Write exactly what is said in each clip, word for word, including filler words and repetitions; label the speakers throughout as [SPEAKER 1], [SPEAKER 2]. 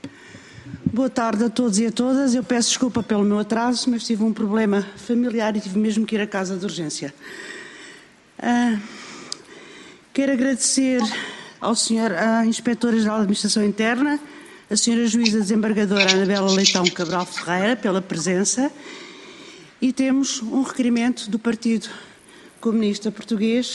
[SPEAKER 1] Boa tarde a todos e a todas. Eu peço desculpa pelo meu atraso, mas tive um problema familiar e tive mesmo que ir à casa de urgência. Uh, quero agradecer ao senhor, à Inspetora-Geral da Administração Interna, a senhora Juíza Desembargadora Anabela Leitão Cabral Ferreira, pela presença, e temos um requerimento do Partido Comunista Português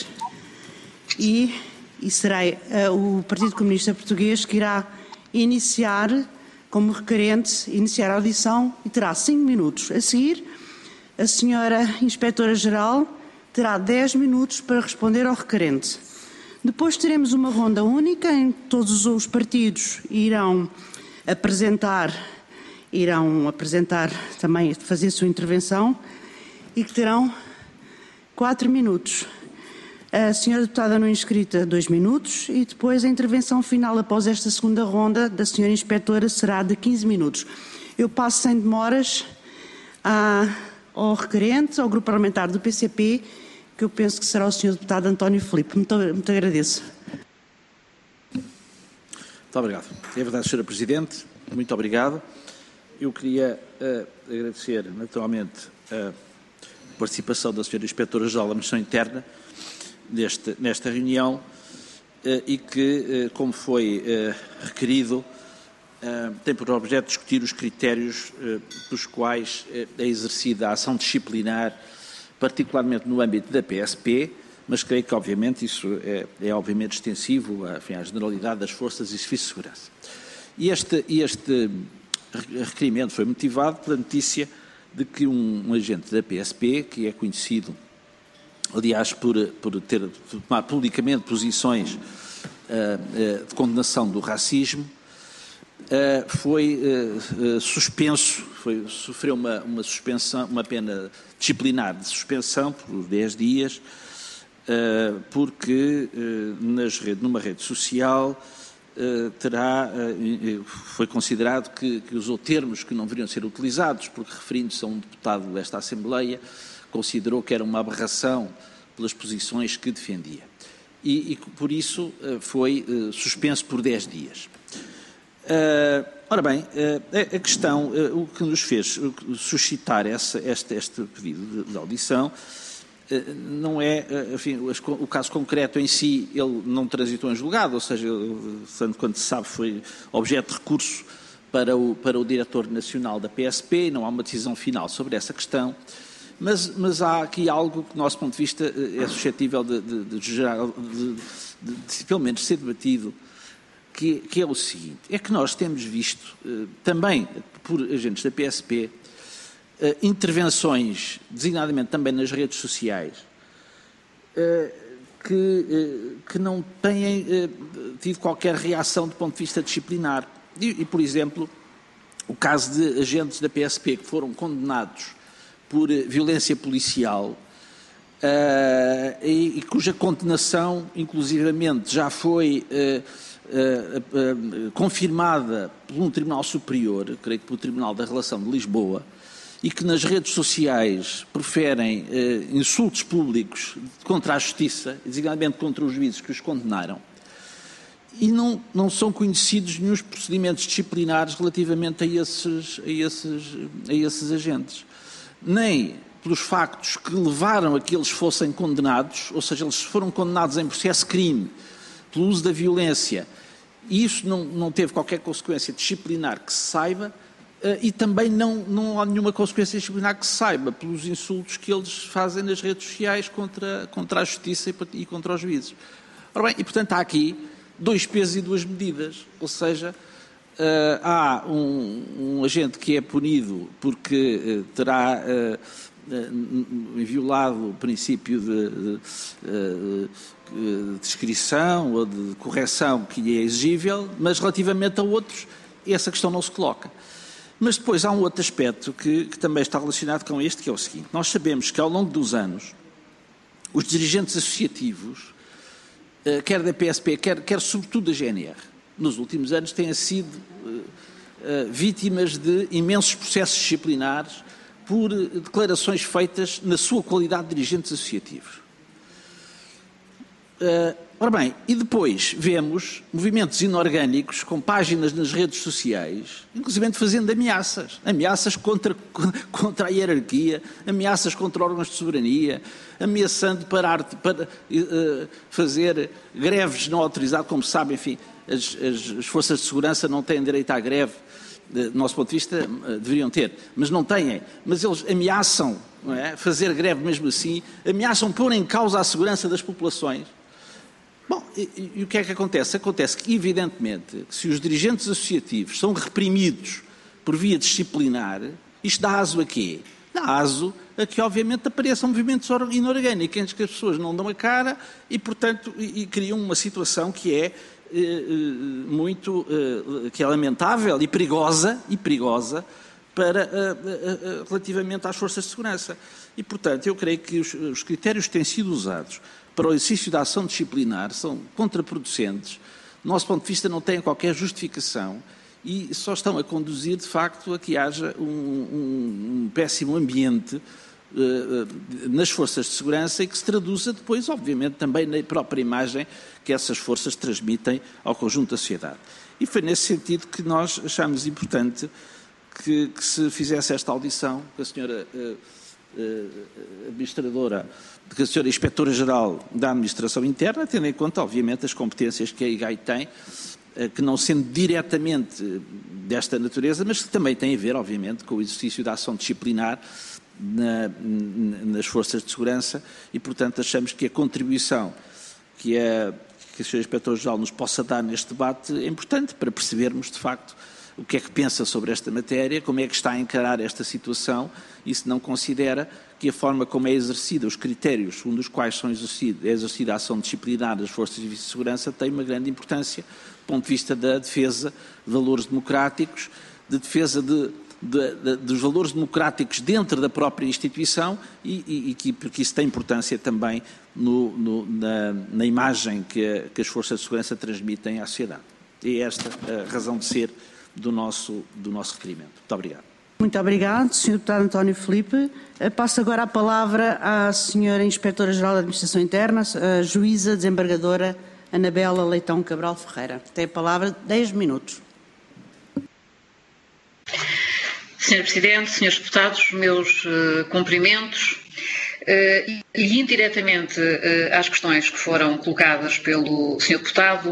[SPEAKER 1] e, e será uh, o Partido Comunista Português que irá iniciar, como requerente, iniciar a audição e terá cinco minutos. A seguir, a senhora Inspetora-Geral terá dez minutos para responder ao requerente. Depois teremos uma ronda única em que todos os partidos irão apresentar, irão apresentar também, fazer a sua intervenção e que terão quatro minutos. A senhora deputada não inscrita, dois minutos, e depois a intervenção final após esta segunda ronda da senhora inspetora será de quinze minutos. Eu passo sem demoras a, ao requerente, ao grupo parlamentar do P C P, que eu penso que será o senhor deputado António Filipe. Muito, muito agradeço.
[SPEAKER 2] Muito obrigado. É verdade, senhora Presidente. Muito obrigado. Eu queria uh, agradecer, naturalmente, a participação da senhora Inspetora-Geral da Administração Interna Nesta, nesta reunião uh, e que, uh, como foi uh, requerido, uh, tem por objeto discutir os critérios uh, pelos quais uh, é exercida a ação disciplinar, particularmente no âmbito da P S P, mas creio que, obviamente, isso é, é obviamente extensivo à, enfim, à generalidade das forças e serviços de segurança. E este, este requerimento foi motivado pela notícia de que um, um agente da P S P, que é conhecido aliás, por, por ter tomado publicamente posições uh, uh, de condenação do racismo, uh, foi uh, uh, suspenso, foi, sofreu uma, uma suspensão, uma pena disciplinar de suspensão por dez dias, uh, porque uh, nas rede, numa rede social uh, terá, uh, foi considerado que, que usou termos que não deveriam ser utilizados, porque referindo-se a um deputado desta Assembleia, considerou que era uma aberração pelas posições que defendia. E, e por isso, foi uh, suspenso por dez dias. Uh, ora bem, uh, a questão, uh, o que nos fez suscitar essa, este, este pedido de, de audição uh, não é, uh, enfim, o caso concreto em si, ele não transitou em julgado, ou seja, tanto quanto se sabe, foi objeto de recurso para o, para o diretor nacional da P S P, não há uma decisão final sobre essa questão. Mas, mas há aqui algo que, do nosso ponto de vista, é suscetível de, de, de, de, de, de pelo menos, ser debatido, que, que é o seguinte, é que nós temos visto, eh, também por agentes da P S P, eh, intervenções, designadamente também nas redes sociais, eh, que, eh, que não têm eh, tido qualquer reação do ponto de vista disciplinar. E, e, por exemplo, o caso de agentes da P S P que foram condenados por violência policial uh, e, e cuja condenação, inclusivamente, já foi uh, uh, uh, confirmada por um Tribunal Superior, creio que pelo Tribunal da Relação de Lisboa, e que nas redes sociais proferem uh, insultos públicos contra a Justiça, designadamente contra os juízes que os condenaram, e não, não são conhecidos nenhum procedimentos disciplinares relativamente a esses, a esses, a esses agentes. Nem pelos factos que levaram a que eles fossem condenados, ou seja, eles foram condenados em processo crime pelo uso da violência, e isso não, não teve qualquer consequência disciplinar que se saiba, e também não, não há nenhuma consequência disciplinar que se saiba pelos insultos que eles fazem nas redes sociais contra, contra a Justiça e contra os juízes. Ora bem, e portanto há aqui dois pesos e duas medidas, ou seja, Uh, há um, um agente que é punido porque uh, terá uh, uh, violado o princípio de, de, uh, de descrição ou de correção que lhe é exigível, mas relativamente a outros essa questão não se coloca. Mas depois há um outro aspecto que, que também está relacionado com este, que é o seguinte: nós sabemos que ao longo dos anos os dirigentes associativos, uh, quer da P S P, quer, quer sobretudo da G N R, nos últimos anos têm sido uh, uh, vítimas de imensos processos disciplinares por uh, declarações feitas na sua qualidade de dirigentes associativos. Uh, ora bem, e depois vemos movimentos inorgânicos com páginas nas redes sociais, inclusive fazendo ameaças, ameaças contra, contra a hierarquia, ameaças contra órgãos de soberania, ameaçando parar, para uh, fazer greves não autorizadas, como sabem, enfim, as, as, as forças de segurança não têm direito à greve, do nosso ponto de vista, deveriam ter, mas não têm. Mas eles ameaçam, não é, fazer greve mesmo assim, ameaçam pôr em causa a segurança das populações. Bom, e, e o que é que acontece? Acontece que, evidentemente, se os dirigentes associativos são reprimidos por via disciplinar, isto dá aso a quê? Dá aso a que, obviamente, apareçam movimentos inorgânicos, em que as pessoas não dão a cara e, portanto, e, e criam uma situação que é muito, que é lamentável e perigosa, e perigosa para, relativamente às forças de segurança. E, portanto, eu creio que os, os critérios que têm sido usados para o exercício da ação disciplinar são contraproducentes, do nosso ponto de vista não têm qualquer justificação e só estão a conduzir, de facto, a que haja um, um, um péssimo ambiente nas forças de segurança e que se traduza depois, obviamente, também na própria imagem que essas forças transmitem ao conjunto da sociedade. E foi nesse sentido que nós achámos importante que, que se fizesse esta audição, que a senhora uh, uh, administradora, que a senhora inspetora-geral da Administração Interna, tendo em conta, obviamente, as competências que a I G A I tem, uh, que não sendo diretamente desta natureza, mas que também tem a ver, obviamente, com o exercício da ação disciplinar Na, nas forças de segurança e, portanto, achamos que a contribuição que a, que a senhora Inspetora-Geral nos possa dar neste debate é importante para percebermos, de facto, o que é que pensa sobre esta matéria, como é que está a encarar esta situação e se não considera que a forma como é exercida, os critérios, um dos quais são exercido, é exercida a ação disciplinar das forças de segurança, tem uma grande importância do ponto de vista da defesa de valores democráticos, de defesa de De, de, dos valores democráticos dentro da própria instituição e, e, e que, porque isso tem importância também no, no, na, na imagem que, a, que as forças de segurança transmitem à sociedade. E é esta a razão de ser do nosso, do nosso requerimento. Muito obrigado.
[SPEAKER 1] Muito obrigado, senhor Deputado António Filipe. Passo agora a palavra à senhora Inspetora-Geral da Administração Interna, a juíza desembargadora Anabela Leitão Cabral Ferreira. Tem a palavra dez minutos.
[SPEAKER 3] senhor Presidente, senhores Deputados, meus uh, cumprimentos uh, e indiretamente uh, às questões que foram colocadas pelo senhor Deputado,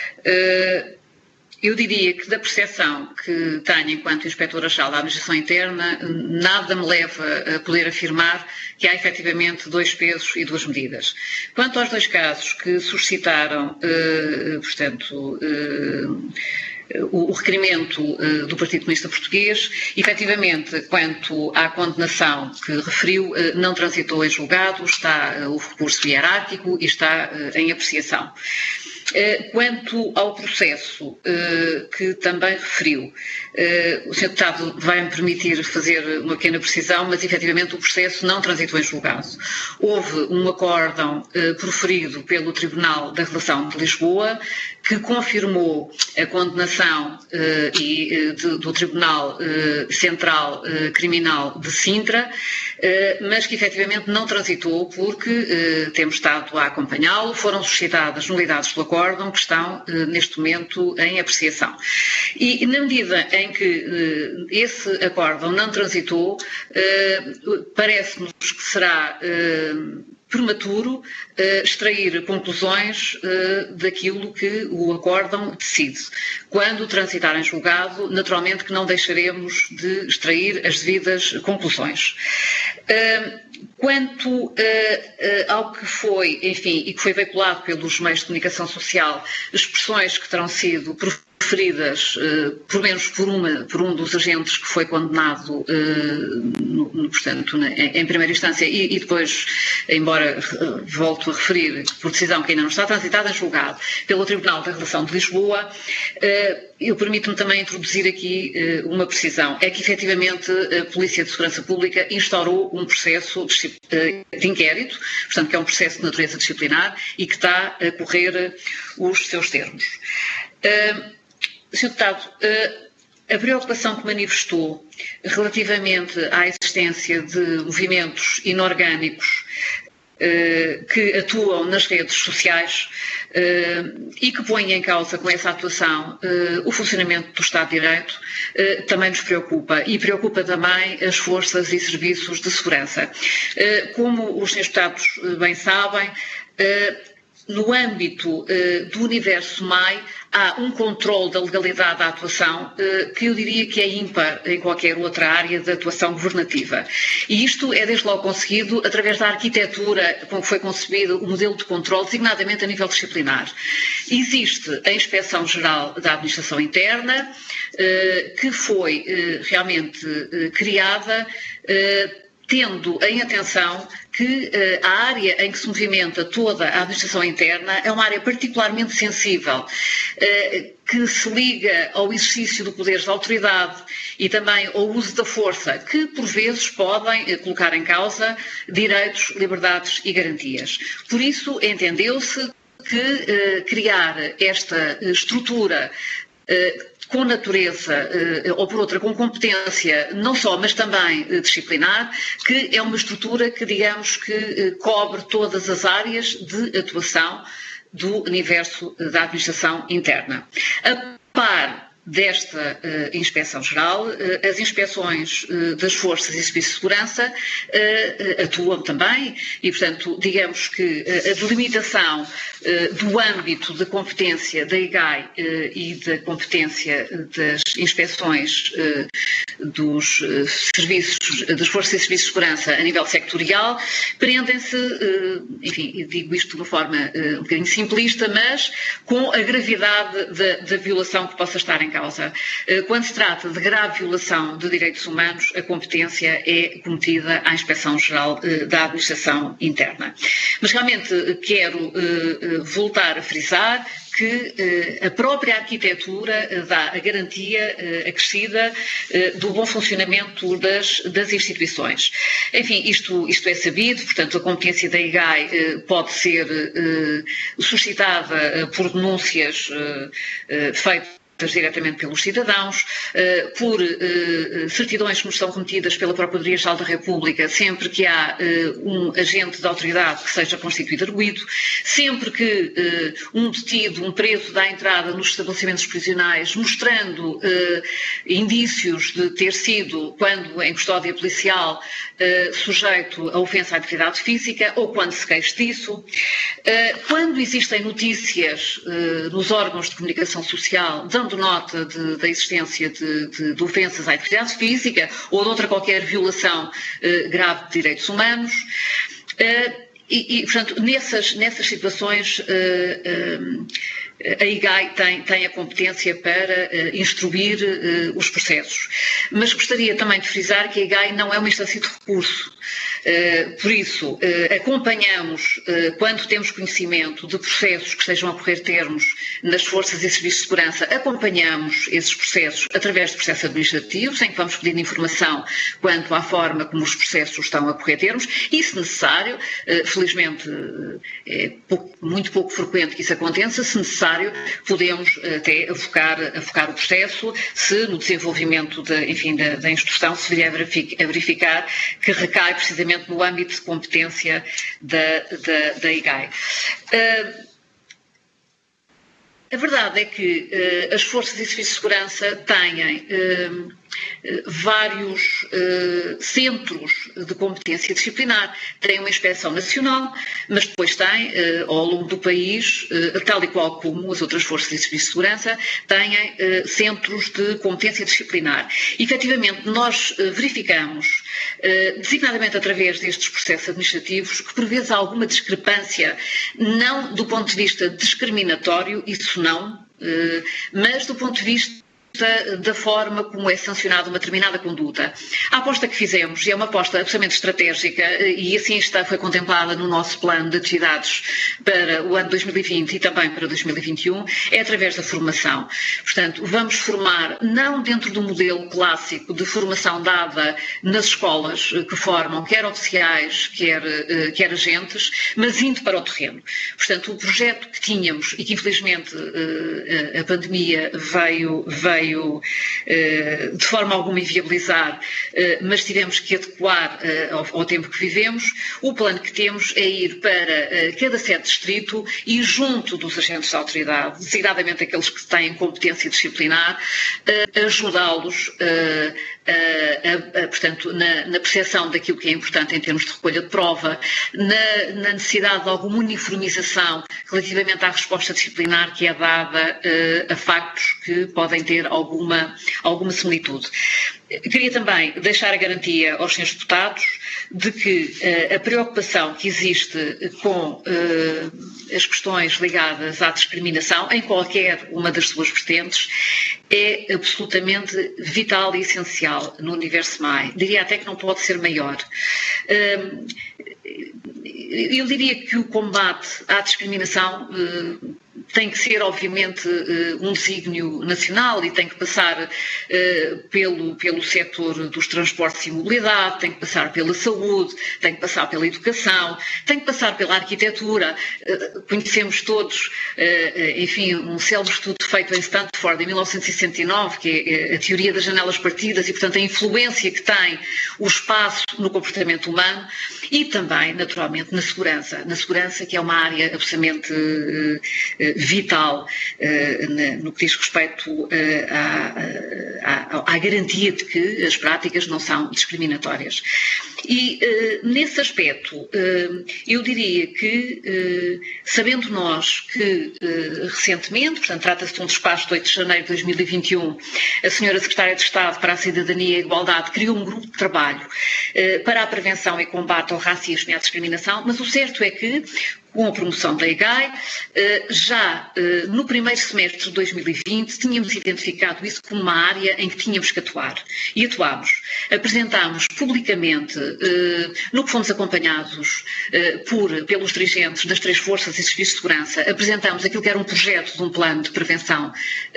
[SPEAKER 3] uh, eu diria que da percepção que tenho enquanto Inspetora-Geral da Administração Interna, nada me leva a poder afirmar que há efetivamente dois pesos e duas medidas. Quanto aos dois casos que suscitaram, uh, portanto, uh, o requerimento uh, do Partido Comunista Português, efetivamente, quanto à condenação que referiu, uh, não transitou em julgado, está uh, o recurso hierárquico e está uh, em apreciação. Uh, quanto ao processo uh, que também referiu, uh, o senhor Deputado vai-me permitir fazer uma pequena precisão, mas efetivamente o processo não transitou em julgado. Houve um acórdão uh, proferido pelo Tribunal da Relação de Lisboa que confirmou a condenação uh, e, uh, de, do Tribunal uh, Central uh, Criminal de Sintra, uh, mas que efetivamente não transitou porque uh, temos estado a acompanhá-lo, foram suscitadas nulidades do acórdão que estão uh, neste momento em apreciação. E, e na medida em que uh, esse acórdão não transitou, uh, parece-nos que será uh, prematuro uh, extrair conclusões uh, daquilo que o acórdão decide. Quando transitar em julgado, naturalmente que não deixaremos de extrair as devidas conclusões. Uh, quanto uh, uh, ao que foi, enfim, e que foi veiculado pelos meios de comunicação social, expressões que terão sido proferidas, uh, por menos por, uma, por um dos agentes que foi condenado, uh, no, no, portanto, na, em, em primeira instância, e, e depois, embora uh, volto a referir, por decisão que ainda não está transitada em julgado, pelo Tribunal da Relação de Lisboa, uh, eu permito-me também introduzir aqui uh, uma precisão. É que, efetivamente, a Polícia de Segurança Pública instaurou um processo de, uh, de inquérito, portanto, que é um processo de natureza disciplinar e que está a correr uh, os seus termos. Uh, senhor Deputado, a preocupação que manifestou relativamente à existência de movimentos inorgânicos que atuam nas redes sociais e que põem em causa com essa atuação o funcionamento do Estado de Direito, também nos preocupa. E preocupa também as forças e serviços de segurança. Como os senhores deputados bem sabem, no âmbito uh, do universo M A I, há um controle da legalidade da atuação uh, que eu diria que é ímpar em qualquer outra área de atuação governativa. E isto é desde logo conseguido através da arquitetura com que foi concebido o modelo de controle, designadamente a nível disciplinar. Existe a Inspeção-Geral da Administração Interna, uh, que foi uh, realmente uh, criada uh, tendo em atenção que uh, a área em que se movimenta toda a administração interna é uma área particularmente sensível, uh, que se liga ao exercício do poder da autoridade e também ao uso da força, que por vezes podem uh, colocar em causa direitos, liberdades e garantias. Por isso, entendeu-se que uh, criar esta uh, estrutura uh, com natureza, ou por outra, com competência, não só, mas também disciplinar, que é uma estrutura que, digamos, que cobre todas as áreas de atuação do universo da administração interna. A par desta uh, Inspeção-Geral, uh, as inspeções uh, das forças e serviços de segurança uh, uh, atuam também e, portanto, digamos que uh, a delimitação uh, do âmbito de competência da I G A I uh, e da competência das inspeções uh, dos uh, serviços, das forças e serviços de segurança a nível sectorial prendem-se, uh, enfim, digo isto de uma forma uh, um bocadinho simplista, mas com a gravidade da, da violação que possa estar em causa. Quando se trata de grave violação de direitos humanos, a competência é cometida à Inspeção-Geral da Administração Interna. Mas realmente quero voltar a frisar que a própria arquitetura dá a garantia acrescida do bom funcionamento das, das instituições. Enfim, isto, isto é sabido, portanto, a competência da I G A I pode ser suscitada por denúncias feitas diretamente pelos cidadãos, por certidões que nos são remetidas pela Procuradoria-Geral da República sempre que há um agente da autoridade que seja constituído arguido, sempre que um detido, um preso dá entrada nos estabelecimentos prisionais mostrando indícios de ter sido, quando em custódia policial, sujeito a ofensa à integridade física ou quando se queixe disso, quando existem notícias nos órgãos de comunicação social dando nota de, da existência de, de, de ofensas à integridade física ou de outra qualquer violação uh, grave de direitos humanos. Uh, e, e, portanto, nessas, nessas situações, uh, uh, a I G A I tem, tem a competência para uh, instruir uh, os processos. Mas gostaria também de frisar que a I G A I não é uma instância de recurso. Uh, por isso, uh, acompanhamos, uh, quando temos conhecimento de processos que estejam a correr termos nas forças e serviços de segurança, acompanhamos esses processos através de processos administrativos, em que vamos pedindo informação quanto à forma como os processos estão a correr termos e, se necessário, uh, felizmente uh, é pouco, muito pouco frequente que isso aconteça, se necessário, podemos até afocar, afocar o processo, se no desenvolvimento de, enfim, da, da instrução se vier a verificar que recai precisamente no âmbito de competência da, da, da I G A I. Uh, a verdade é que uh, as forças e serviços de segurança têm uh, vários uh, centros de competência disciplinar. Tem uma inspeção nacional, mas depois tem, uh, ao longo do país, uh, tal e qual como as outras forças e serviços de segurança, têm uh, centros de competência disciplinar. E, efetivamente, nós uh, verificamos, uh, designadamente através destes processos administrativos, que por vezes há alguma discrepância, não do ponto de vista discriminatório, isso não, uh, mas do ponto de vista Da, da forma como é sancionada uma determinada conduta. A aposta que fizemos, e é uma aposta absolutamente estratégica, e assim está, foi contemplada no nosso plano de atividades para o ano dois mil e vinte e também para dois mil e vinte e um, é através da formação. Portanto, vamos formar, não dentro do modelo clássico de formação dada nas escolas que formam quer oficiais, quer, quer agentes, mas indo para o terreno. Portanto, o projeto que tínhamos, e que infelizmente a pandemia veio, veio veio de forma alguma inviabilizar, mas tivemos que adequar ao, ao tempo que vivemos. O plano que temos é ir para cada sede de distrito e junto dos agentes de autoridade, designadamente aqueles que têm competência disciplinar, ajudá-los A, a, a, portanto, na, na percepção daquilo que é importante em termos de recolha de prova, na, na necessidade de alguma uniformização relativamente à resposta disciplinar que é dada uh, a factos que podem ter alguma, alguma similitude. Queria também deixar a garantia aos senhores deputados de que uh, a preocupação que existe com uh, as questões ligadas à discriminação, em qualquer uma das suas vertentes, é absolutamente vital e essencial no universo M A I. Diria até que não pode ser maior. Uh, eu diria que o combate à discriminação uh, tem que ser, obviamente, um desígnio nacional e tem que passar uh, pelo, pelo setor dos transportes e mobilidade, tem que passar pela saúde, tem que passar pela educação, tem que passar pela arquitetura. Uh, conhecemos todos, uh, enfim, um célebre estudo feito em Stanford em mil novecentos e sessenta e nove, que é a teoria das janelas partidas e, portanto, a influência que tem o espaço no comportamento humano e também, naturalmente, na segurança. Na segurança, que é uma área absolutamente uh, vital uh, no que diz respeito uh, à, à, à garantia de que as práticas não são discriminatórias. E uh, nesse aspecto, uh, eu diria que, uh, sabendo nós que uh, recentemente, portanto trata-se de um despacho de oito de janeiro de dois mil e vinte e um, a senhora Secretária de Estado para a Cidadania e a Igualdade criou um grupo de trabalho uh, para a prevenção e combate ao racismo e à discriminação, mas o certo é que, com a promoção da E G A I, já no primeiro semestre de dois mil e vinte tínhamos identificado isso como uma área em que tínhamos que atuar. E atuámos. Apresentámos publicamente, no que fomos acompanhados por, pelos dirigentes das três forças e serviços de segurança, apresentámos aquilo que era um projeto de um plano de prevenção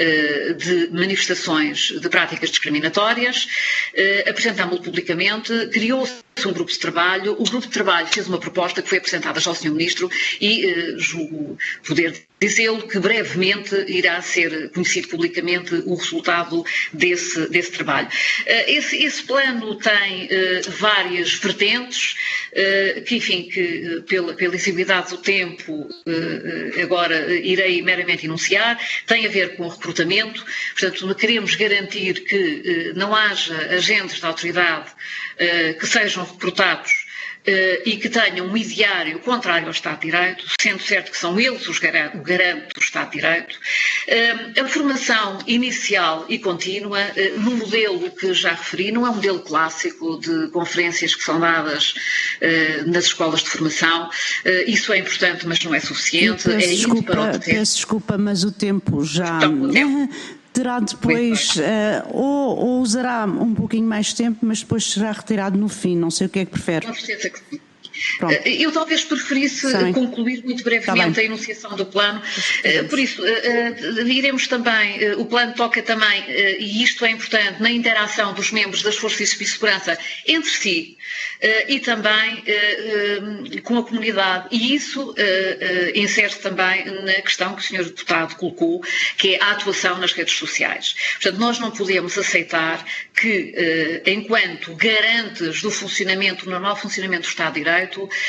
[SPEAKER 3] de manifestações de práticas discriminatórias, apresentámo-lo publicamente, criou-se um grupo de trabalho, o grupo de trabalho fez uma proposta que foi apresentada já ao senhor Ministro e uh, julgo poder dizê-lo que brevemente irá ser conhecido publicamente o resultado desse, desse trabalho. Uh, esse, esse plano tem uh, várias vertentes uh, que, enfim, que uh, pela, pela exiguidade do tempo uh, agora uh, irei meramente enunciar, tem a ver com o recrutamento, portanto queremos garantir que uh, não haja agentes da autoridade uh, que sejam recrutados Uh, e que tenham um ideário contrário ao Estado de Direito, sendo certo que são eles os gar- o garante do Estado de Direito. Uh, a formação inicial e contínua, uh, no modelo que já referi, não é um modelo clássico de conferências que são dadas uh, nas escolas de formação. Uh, isso é importante, mas não é suficiente.
[SPEAKER 1] Peço,
[SPEAKER 3] é
[SPEAKER 1] desculpa,
[SPEAKER 3] para o
[SPEAKER 1] peço desculpa, mas o tempo já...
[SPEAKER 3] Então, o tempo.
[SPEAKER 1] Terá depois, uh, ou, ou usará um pouquinho mais de tempo, mas depois será retirado no fim, não sei o que é que prefere.
[SPEAKER 3] Com certeza que sim.
[SPEAKER 1] Pronto.
[SPEAKER 3] Eu talvez preferisse
[SPEAKER 1] Sim.
[SPEAKER 3] concluir muito brevemente a enunciação do plano, por isso iremos também, o plano toca também, e isto é importante, na interação dos membros das forças de segurança entre si e também com a comunidade, e isso insere-se também na questão que o senhor deputado colocou, que é a atuação nas redes sociais. Portanto, nós não podemos aceitar que, enquanto garantes do funcionamento, do normal funcionamento do Estado de Direito,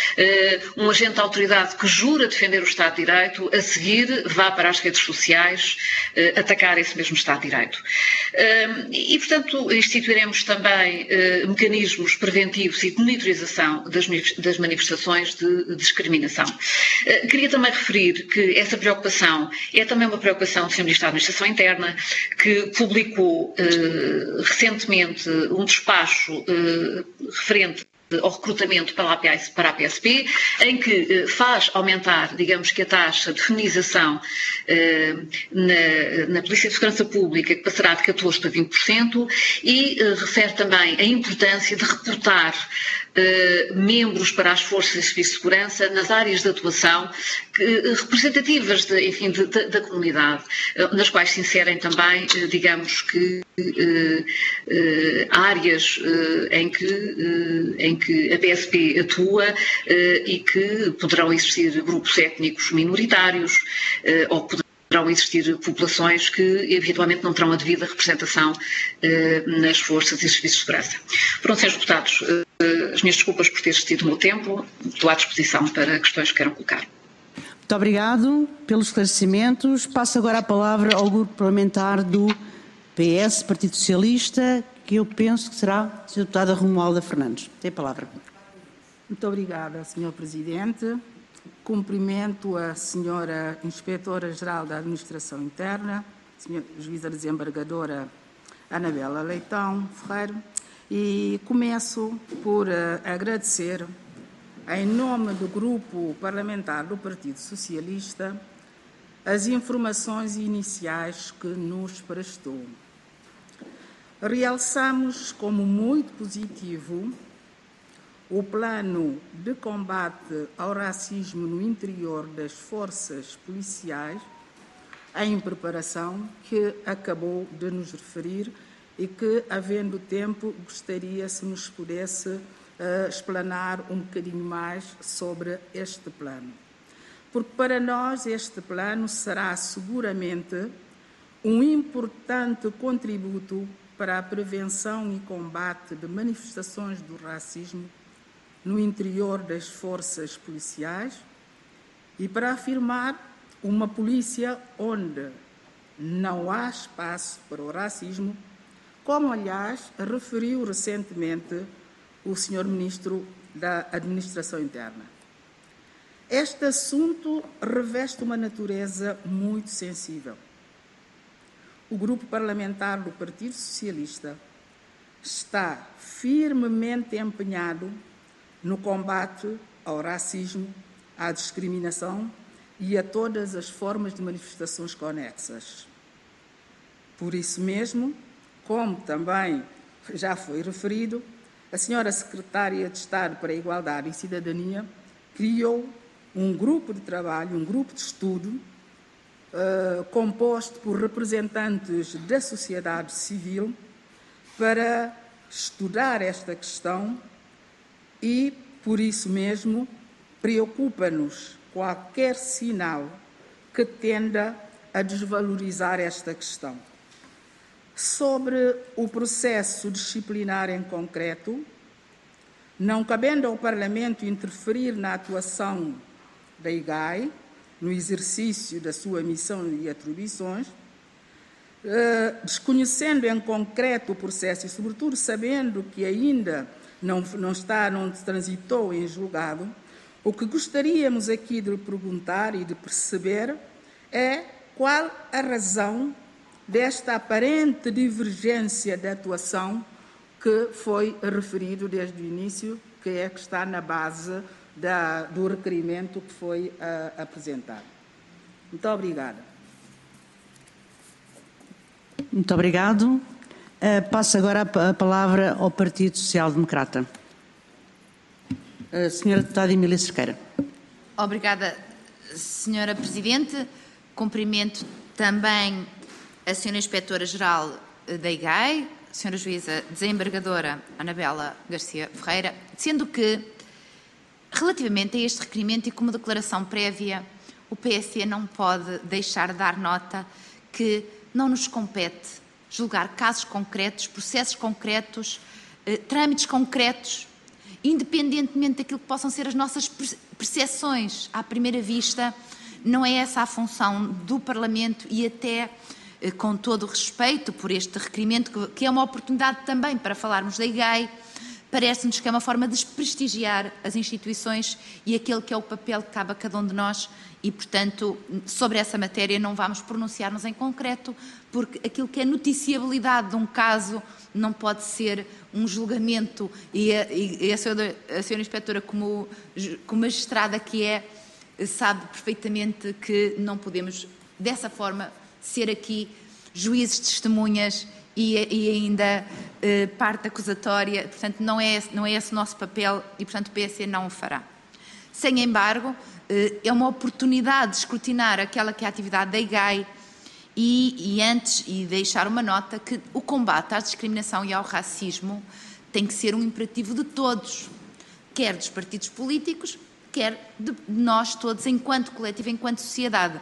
[SPEAKER 3] um agente da autoridade que jura defender o Estado de Direito, a seguir vá para as redes sociais atacar esse mesmo Estado de Direito. E, portanto, instituiremos também mecanismos preventivos e de monitorização das manifestações de discriminação. Queria também referir que essa preocupação é também uma preocupação do senhor Ministro da Administração Interna, que publicou recentemente um despacho referente ao recrutamento para a P S P, em que faz aumentar, digamos que a taxa de feminização na, na Polícia de Segurança Pública, que passará de catorze por cento para vinte por cento, e refere também a importância de reportar Uh, membros para as forças de serviço de segurança nas áreas de atuação que, uh, representativas de, enfim, de, de, da comunidade, uh, nas quais se inserem também, uh, digamos que, uh, uh, áreas uh, em, que, uh, em que a P S P atua uh, e que poderão existir grupos étnicos minoritários uh, ou poderão poderão existir populações que eventualmente não terão a devida representação eh, nas forças e serviços de segurança. Pronto, senhores deputados, eh, as minhas desculpas por ter excedido o meu tempo, estou à disposição para questões que queiram colocar.
[SPEAKER 1] Muito obrigado pelos esclarecimentos. Passo agora a palavra ao grupo parlamentar do P S, Partido Socialista, que eu penso que será a senhora deputada Romualda Fernandes. Tem a palavra.
[SPEAKER 4] Muito obrigada, senhor Presidente. Cumprimento a senhora Inspetora-Geral da Administração Interna, senhora Juíza Desembargadora Anabela Leitão Ferreira, e começo por uh, agradecer, em nome do Grupo Parlamentar do Partido Socialista, as informações iniciais que nos prestou. Realçamos como muito positivo o plano de combate ao racismo no interior das forças policiais em preparação, que acabou de nos referir e que, havendo tempo, gostaria se nos pudesse uh, explanar um bocadinho mais sobre este plano. Porque para nós este plano será seguramente um importante contributo para a prevenção e combate de manifestações do racismo no interior das forças policiais e para afirmar uma polícia onde não há espaço para o racismo, como, aliás, referiu recentemente o senhor Ministro da Administração Interna. Este assunto reveste uma natureza muito sensível. O Grupo Parlamentar do Partido Socialista está firmemente empenhado no combate ao racismo, à discriminação e a todas as formas de manifestações conexas. Por isso mesmo, como também já foi referido, a senhora Secretária de Estado para a Igualdade e Cidadania criou um grupo de trabalho, um grupo de estudo, uh, composto por representantes da sociedade civil, para estudar esta questão e, por isso mesmo, preocupa-nos qualquer sinal que tenda a desvalorizar esta questão. Sobre o processo disciplinar em concreto, não cabendo ao Parlamento interferir na atuação da I G A I, no exercício da sua missão e atribuições, eh, desconhecendo em concreto o processo e, sobretudo, sabendo que ainda não, não está, não transitou em julgado, o que gostaríamos aqui de lhe perguntar e de perceber é qual a razão desta aparente divergência de atuação que foi referido desde o início, que é que está na base da, do requerimento que foi uh, apresentado. Muito obrigada.
[SPEAKER 1] Muito obrigado. Uh, passo agora a, a palavra ao Partido Social Democrata. A senhora deputada Emília Cerqueira.
[SPEAKER 5] Obrigada, senhora Presidente. Cumprimento também a senhora Inspetora-Geral da I G A I, a senhora Juíza Desembargadora Anabela Garcia Ferreira, sendo que, relativamente a este requerimento e como declaração prévia, o P S E não pode deixar de dar nota que não nos compete julgar casos concretos, processos concretos, eh, trâmites concretos, independentemente daquilo que possam ser as nossas percepções à primeira vista. Não é essa a função do Parlamento e até, eh, com todo o respeito por este requerimento, que, que é uma oportunidade também para falarmos da I G A I, parece-nos que é uma forma de desprestigiar as instituições e aquele que é o papel que cabe a cada um de nós e, portanto, sobre essa matéria não vamos pronunciar-nos em concreto, porque aquilo que é noticiabilidade de um caso não pode ser um julgamento e a, e a, senhora, a senhora Inspetora, como, como magistrada que é, sabe perfeitamente que não podemos, dessa forma, ser aqui juízes, testemunhas e, e ainda eh, parte acusatória. Portanto, não é, não é esse o nosso papel e, portanto, o P S E não o fará. Sem embargo, eh, é uma oportunidade de escrutinar aquela que é a atividade da I G A I e, e antes, e deixar uma nota que o combate à discriminação e ao racismo tem que ser um imperativo de todos, quer dos partidos políticos, quer de nós todos, enquanto coletivo, enquanto sociedade.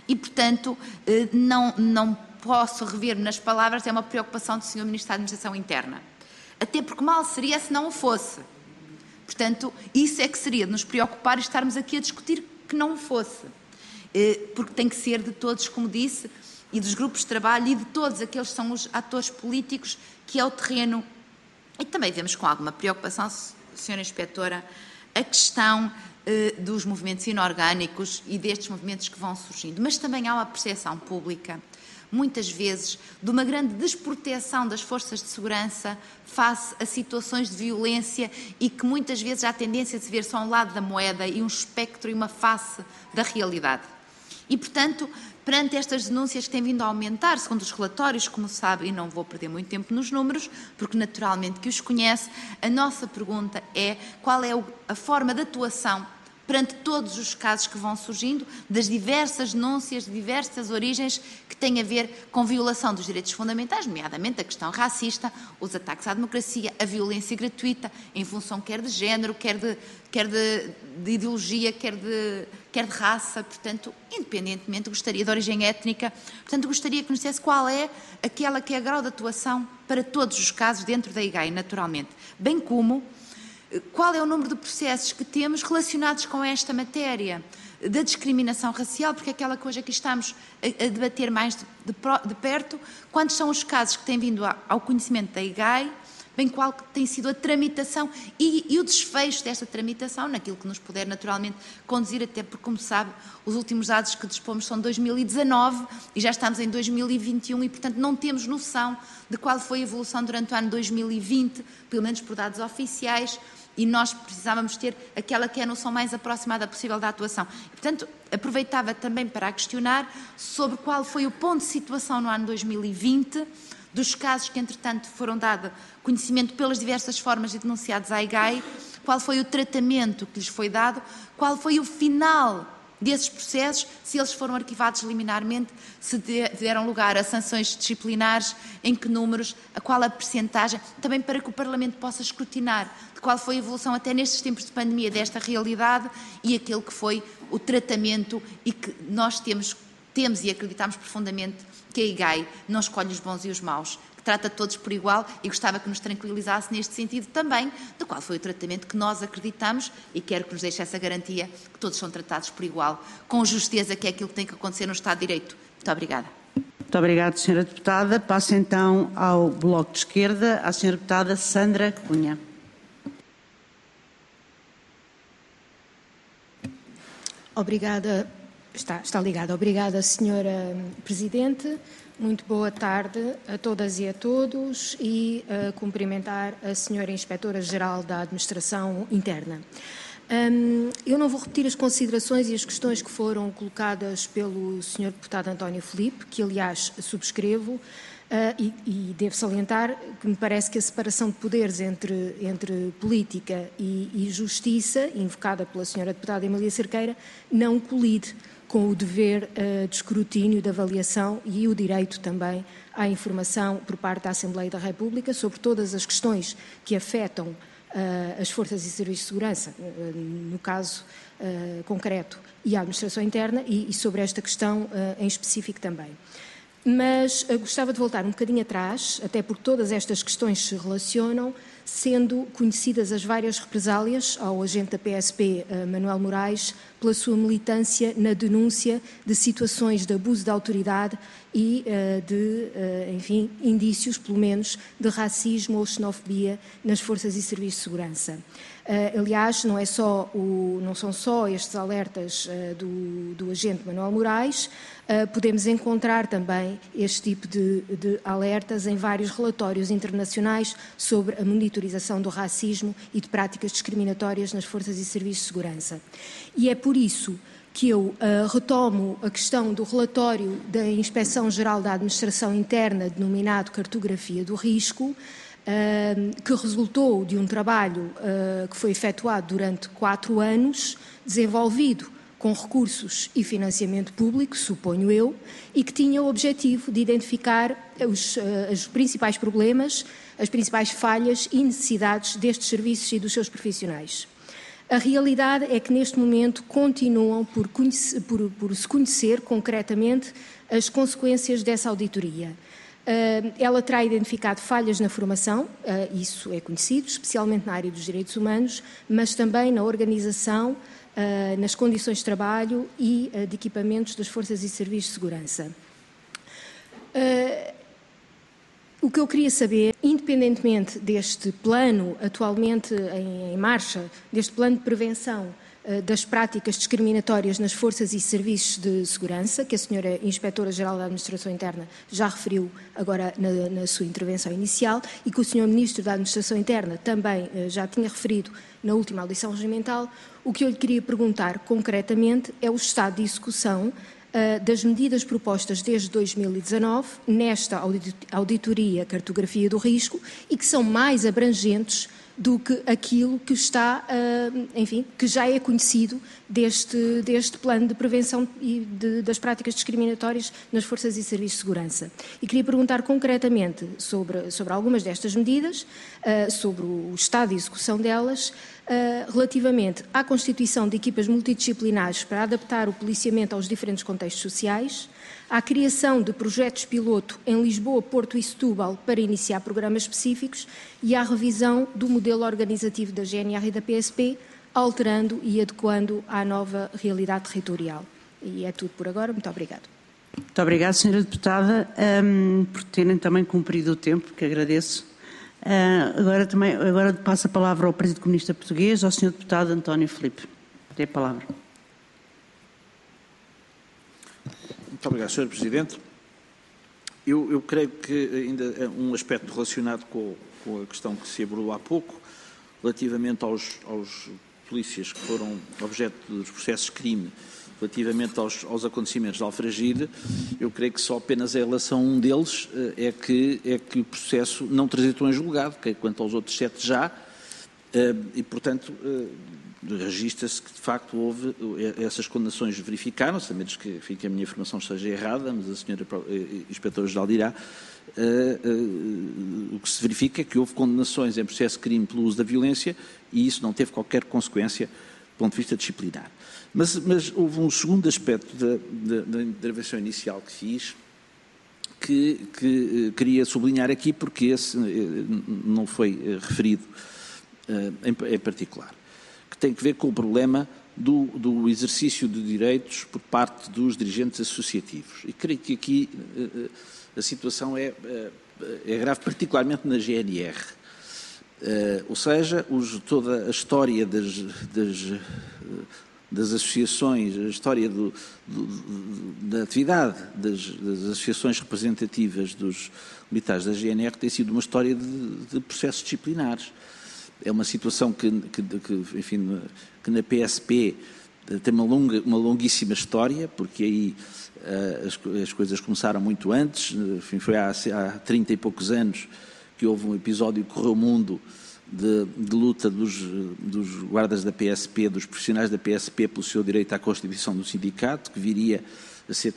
[SPEAKER 5] e, portanto, não, não posso rever nas palavras, é uma preocupação do senhor Ministro da Administração Interna. Até porque mal seria se não o fosse. Portanto, isso é que seria de nos preocupar e estarmos aqui a discutir que não o fosse. Porque tem que ser de todos, como disse, e dos grupos de trabalho e de todos aqueles que são os atores políticos, que é o terreno. E também vemos com alguma preocupação, senhora Inspetora, a questão eh, dos movimentos inorgânicos e destes movimentos que vão surgindo. Mas também há uma percepção pública, muitas vezes, de uma grande desproteção das forças de segurança face a situações de violência e que muitas vezes há a tendência de se ver só um lado da moeda e um espectro e uma face da realidade. E, portanto, perante estas denúncias que têm vindo a aumentar, segundo os relatórios, como sabe, e não vou perder muito tempo nos números, porque naturalmente que os conhece, a nossa pergunta é qual é a forma de atuação perante todos os casos que vão surgindo, das diversas denúncias, de diversas origens, que têm a ver com violação dos direitos fundamentais, nomeadamente a questão racista, os ataques à democracia, a violência gratuita, em função quer de género, quer de, quer de, de ideologia, quer de, quer de raça, portanto, independentemente, gostaria de origem étnica, portanto, gostaria que nos dissesse qual é aquela que é a grau de atuação para todos os casos dentro da I G A I, naturalmente, bem como qual é o número de processos que temos relacionados com esta matéria da discriminação racial, porque é aquela coisa que estamos a, a debater mais de, de, de perto, quantos são os casos que têm vindo a, ao conhecimento da I G A I, bem qual que tem sido a tramitação e, e o desfecho desta tramitação, naquilo que nos puder naturalmente conduzir, até porque, como sabe, os últimos dados que dispomos são de dois mil e dezanove e já estamos em dois mil e vinte e um e, portanto, não temos noção de qual foi a evolução durante o ano dois mil e vinte, pelo menos por dados oficiais, e nós precisávamos ter aquela que é a noção mais aproximada possível da atuação. E, portanto, aproveitava também para a questionar sobre qual foi o ponto de situação no ano dois mil e vinte, dos casos que, entretanto, foram dados conhecimento pelas diversas formas de denunciados à I G A I, qual foi o tratamento que lhes foi dado, qual foi o final desses processos, se eles foram arquivados liminarmente, se deram lugar a sanções disciplinares, em que números, a qual a percentagem, também para que o Parlamento possa escrutinar de qual foi a evolução até nestes tempos de pandemia desta realidade e aquele que foi o tratamento e que nós temos, temos e acreditamos profundamente que a I G A I não escolhe os bons e os maus, que trata todos por igual e gostava que nos tranquilizasse neste sentido também, de qual foi o tratamento que nós acreditamos e quero que nos deixe essa garantia que todos são tratados por igual, com justeza, que é aquilo que tem que acontecer no Estado de Direito. Muito obrigada.
[SPEAKER 1] Muito obrigada, senhora Deputada. Passo então ao Bloco de Esquerda, à senhora Deputada Sandra Cunha.
[SPEAKER 6] Obrigada. Está, está ligada. Obrigada, senhora Presidente. Muito boa tarde a todas e a todos e uh, cumprimentar a senhora Inspetora-Geral da Administração Interna. Um, eu não vou repetir as considerações e as questões que foram colocadas pelo senhor Deputado António Filipe, que aliás subscrevo, Uh, e, e devo salientar que me parece que a separação de poderes entre, entre política e, e justiça, invocada pela senhora Deputada Emília Cerqueira, não colide com o dever uh, de escrutínio, de avaliação e o direito também à informação por parte da Assembleia da República sobre todas as questões que afetam uh, as forças e serviços de segurança, uh, no caso uh, concreto, e a administração interna, e, e sobre esta questão uh, em específico também. Mas uh, gostava de voltar um bocadinho atrás, até porque todas estas questões se relacionam, sendo conhecidas as várias represálias ao agente da P S P, uh, Manuel Moraes, pela sua militância na denúncia de situações de abuso de autoridade e uh, de, uh, enfim, indícios, pelo menos, de racismo ou xenofobia nas forças e serviços de segurança. Uh, aliás, não, é só o, não são só estes alertas uh, do, do agente Manuel Moraes, uh, podemos encontrar também este tipo de, de alertas em vários relatórios internacionais sobre a monitorização do racismo e de práticas discriminatórias nas forças e serviços de segurança. E é por isso que eu uh, retomo a questão do relatório da Inspeção-Geral da Administração Interna, denominado Cartografia do Risco, Uh, que resultou de um trabalho uh, que foi efetuado durante quatro anos, desenvolvido com recursos e financiamento público, suponho eu, e que tinha o objetivo de identificar os, uh, os principais problemas, as principais falhas e necessidades destes serviços e dos seus profissionais. A realidade é que, neste momento, continuam por, conhecer, por, por se conhecer concretamente as consequências dessa auditoria. Uh, ela terá identificado falhas na formação, uh, isso é conhecido, especialmente na área dos direitos humanos, mas também na organização, uh, nas condições de trabalho e uh, de equipamentos das forças e serviços de segurança. Uh, O que eu queria saber, independentemente deste plano atualmente em, em marcha, deste plano de prevenção uh, das práticas discriminatórias nas forças e serviços de segurança, que a senhora Inspetora-Geral da Administração Interna já referiu agora na, na sua intervenção inicial e que o senhor Ministro da Administração Interna também uh, já tinha referido na última audição regimental, o que eu lhe queria perguntar concretamente é o estado de execução das medidas propostas desde dois mil e dezanove, nesta auditoria cartografia do risco, e que são mais abrangentes do que aquilo que está, enfim, que já é conhecido deste, deste plano de prevenção e de, das práticas discriminatórias nas forças e serviços de segurança. E queria perguntar concretamente sobre, sobre algumas destas medidas, sobre o estado de execução delas, relativamente à constituição de equipas multidisciplinares para adaptar o policiamento aos diferentes contextos sociais, à criação de projetos piloto em Lisboa, Porto e Setúbal para iniciar programas específicos e à revisão do modelo organizativo da G N R e da P S P, alterando e adequando à nova realidade territorial. E é tudo por agora. Muito obrigada.
[SPEAKER 1] Muito obrigada, senhora Deputada, um, por terem também cumprido o tempo, que agradeço. Uh, agora, também, agora passo a palavra ao Partido Comunista Português, ao senhor Deputado António Filipe. Tem a palavra.
[SPEAKER 2] Muito obrigado, senhor Presidente. Eu, eu creio que ainda é um aspecto relacionado com, com a questão que se abordou há pouco, relativamente aos, aos polícias que foram objeto dos processos de crime, relativamente aos, aos acontecimentos de Alfragide, eu creio que só apenas em relação a um deles é que, é que o processo não transitou em julgado, que quanto aos outros sete já, e, portanto, registra-se que, de facto, houve essas condenações verificaram-se, a menos que, enfim, que a minha informação esteja errada, mas a senhora Inspetora-Geral dirá, uh, uh, o que se verifica é que houve condenações em processo de crime pelo uso da violência e isso não teve qualquer consequência do ponto de vista disciplinar. Mas, mas houve um segundo aspecto da, da, da intervenção inicial que fiz, que, que uh, queria sublinhar aqui, porque esse uh, não foi uh, referido uh, em, em particular, que tem que ver com o problema do, do exercício de direitos por parte dos dirigentes associativos. E creio que aqui uh, a situação é, uh, é grave, particularmente na G N R. Uh, ou seja, os, toda a história das, das, das associações, a história do, do, da atividade das, das associações representativas dos militares da G N R tem sido uma história de, de processos disciplinares. É uma situação que, que, que, enfim, que na P S P tem uma, longa, uma longuíssima história, porque aí uh, as, as coisas começaram muito antes, enfim, foi há, há trinta e poucos anos que houve um episódio que correu o mundo de, de luta dos, dos guardas da P S P, dos profissionais da P S P pelo seu direito à constituição do sindicato, que viria a ser,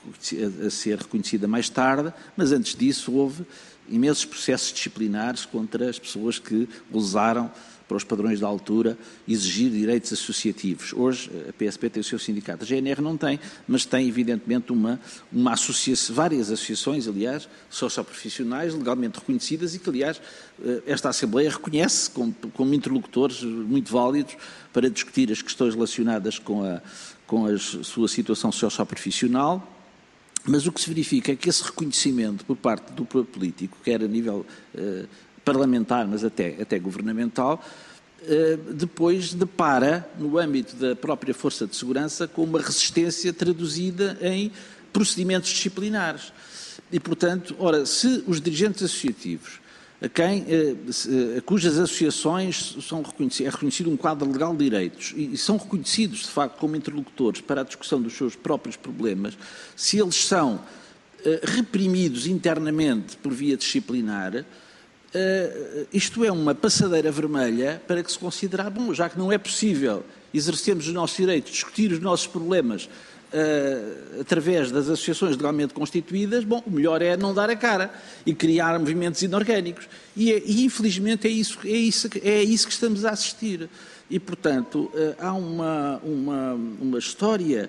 [SPEAKER 2] a ser reconhecida mais tarde, mas antes disso houve imensos processos disciplinares contra as pessoas que ousaram, para os padrões da altura, exigir direitos associativos. Hoje a P S P tem o seu sindicato, a G N R não tem, mas tem evidentemente uma, uma associação, várias associações, aliás, socioprofissionais, legalmente reconhecidas e que, aliás, esta Assembleia reconhece como, como interlocutores muito válidos para discutir as questões relacionadas com a, com a sua situação socioprofissional. Mas o que se verifica é que esse reconhecimento por parte do poder político, quer a nível eh, parlamentar, mas até, até governamental, eh, depois depara, no âmbito da própria Força de Segurança, com uma resistência traduzida em procedimentos disciplinares. E, portanto, ora, se os dirigentes associativos, a quem, a cujas associações são reconhecidas, é reconhecido um quadro legal de direitos e são reconhecidos, de facto, como interlocutores para a discussão dos seus próprios problemas, se eles são reprimidos internamente por via disciplinar, isto é uma passadeira vermelha para que se considerar, bom, já que não é possível exercermos os nossos direitos, discutir os nossos problemas Uh, através das associações legalmente constituídas, bom, o melhor é não dar a cara e criar movimentos inorgânicos. E, é, e infelizmente é isso, é, isso, é isso que estamos a assistir. e, portanto, há uma, uma, uma história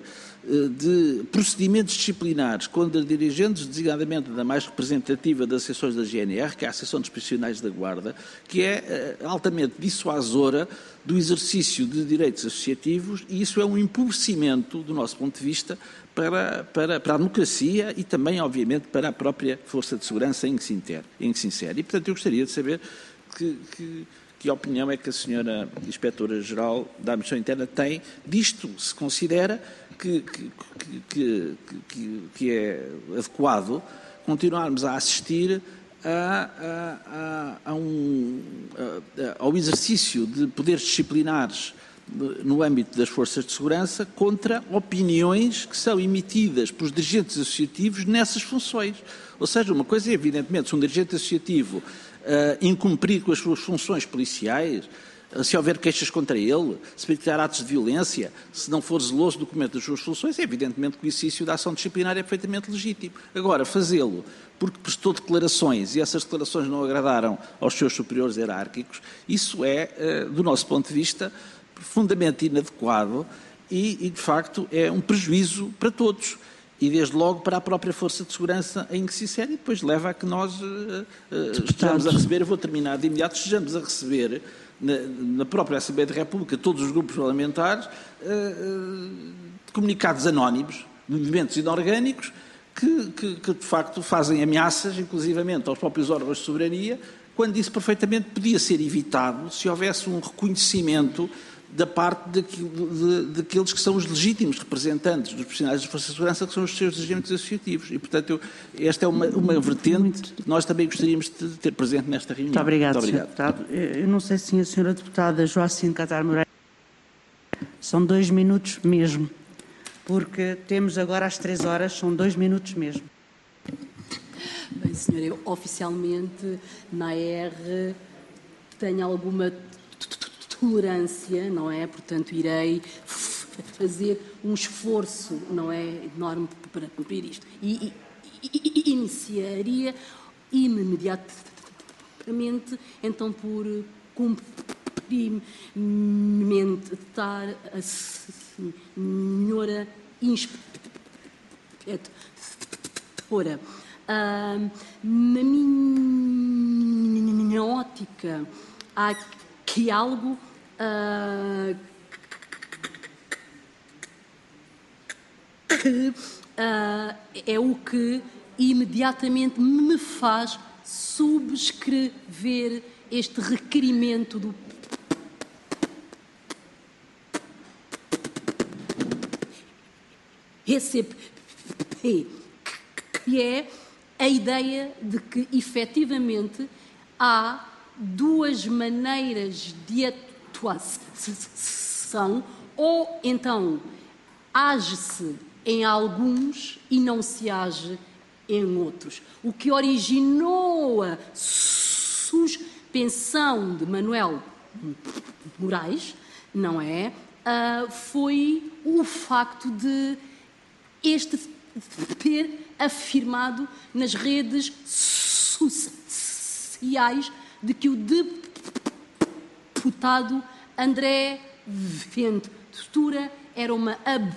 [SPEAKER 2] de procedimentos disciplinares contra dirigentes, designadamente da mais representativa das seções da G N R, que é a Seção dos Profissionais da Guarda, que é altamente dissuasora do exercício de direitos associativos, e isso é um empobrecimento, do nosso ponto de vista, para, para, para a democracia e também, obviamente, para a própria Força de Segurança em que se insere. Em que se insere. E, portanto, eu gostaria de saber que, que, que opinião é que a senhora Inspetora-Geral da Administração Interna tem disto. Se considera que, que, que, que, que é adequado continuarmos a assistir a, a, a, a um, a, ao exercício de poderes disciplinares no âmbito das forças de segurança contra opiniões que são emitidas pelos dirigentes associativos nessas funções. Ou seja, uma coisa é, evidentemente, se um dirigente associativo uh, incumprir com as suas funções policiais, uh, se houver queixas contra ele, se praticar atos de violência, se não for zeloso do cumprimento das suas funções, é evidentemente que o exercício da ação disciplinar é perfeitamente legítimo. Agora, fazê-lo porque prestou declarações e essas declarações não agradaram aos seus superiores hierárquicos, isso é, uh, do nosso ponto de vista, profundamente inadequado e, e, de facto, é um prejuízo para todos. E, desde logo, para a própria Força de Segurança em que se insere, e depois leva a que nós uh, uh, estejamos a receber, eu vou terminar de imediato, estejamos a receber na, na própria Assembleia da República, todos os grupos parlamentares, uh, uh, comunicados anónimos, de movimentos inorgânicos, que, que, que, de facto, fazem ameaças, inclusivamente, aos próprios órgãos de soberania, quando isso perfeitamente podia ser evitado se houvesse um reconhecimento da parte daquilo, de, daqueles que são os legítimos representantes dos profissionais das Forças de Segurança, que são os seus dirigentes associativos. E, portanto, eu, esta é uma, uma vertente que nós também gostaríamos de ter presente nesta reunião.
[SPEAKER 1] Muito obrigado,
[SPEAKER 2] Muito obrigado.
[SPEAKER 1] senhor Deputado. Eu não sei se a senhora Deputada Joacine Catar Moreira... São dois minutos mesmo, porque temos agora às três horas, são dois minutos mesmo.
[SPEAKER 7] Bem, senhora, eu oficialmente na R tenho alguma tolerância, não é? Portanto, irei fazer um esforço, não é, enorme para cumprir isto. E, e, e iniciaria imediatamente, então, por cumprimentar a senhora inspetora. Uh, na minha ótica, há aqui algo uh, que uh, é o que imediatamente me faz subscrever este requerimento do E C P, que é a ideia de que, efetivamente, há duas maneiras de atuação, ou então age-se em alguns e não se age em outros. O que originou a suspensão de Manuel Moraes, não é? Uh, foi o facto de este ter afirmado nas redes sociais de que o deputado André Ventura era uma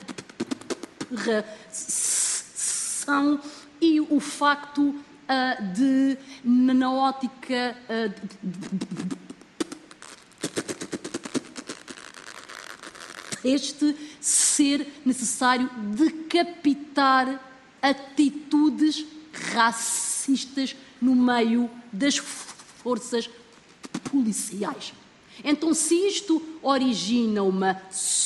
[SPEAKER 7] aberração, e o facto uh, de, na ótica uh, este ser necessário decapitar atitudes racistas no meio das forças policiais. Então, se isto origina uma